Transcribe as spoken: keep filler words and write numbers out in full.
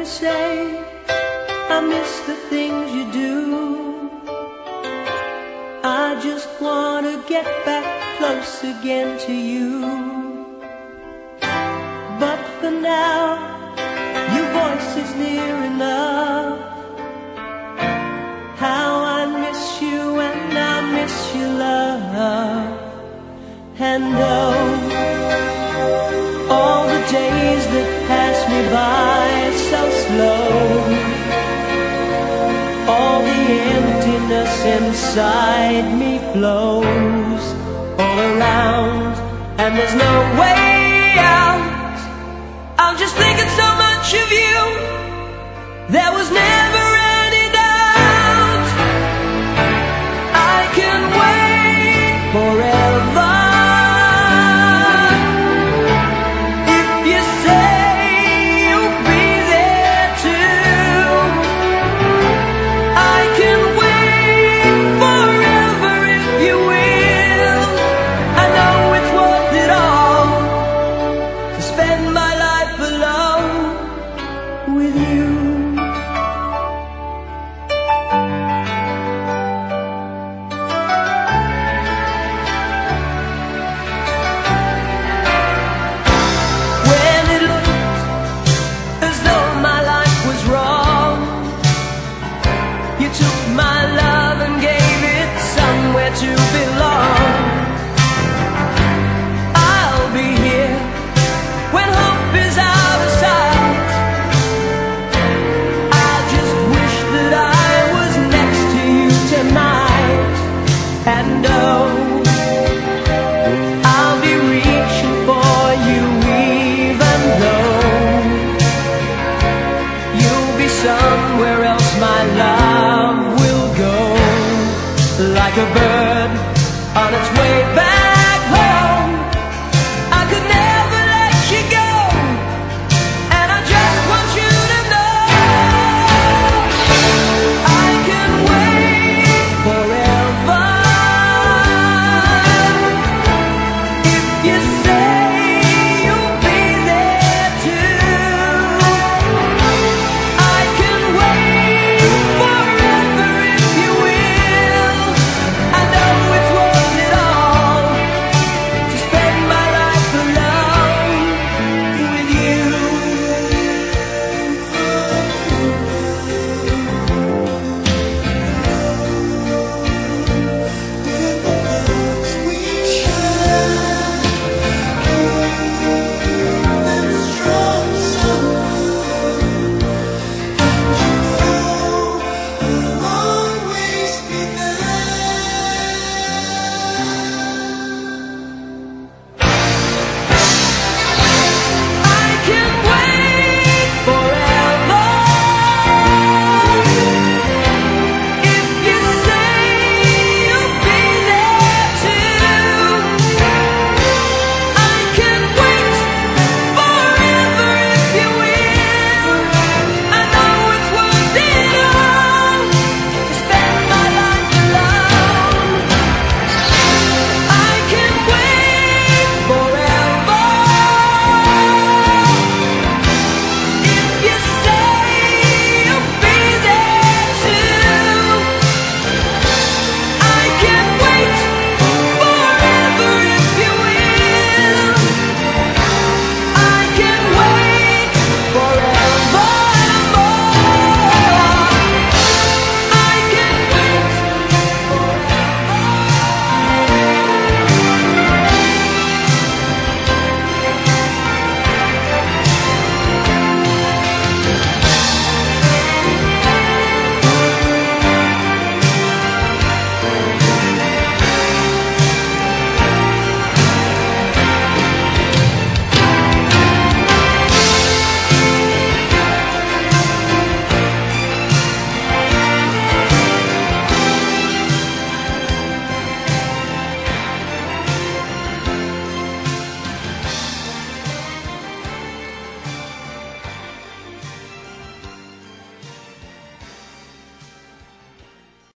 say I miss the things you do. I just want to get back close again to you. But for now, your voice is near enough. How I miss you and I miss your love. And oh, all the days that pass me by so slow, all the emptiness inside me flows all around, and there's no way out. I'm just thinking so much of you. There was never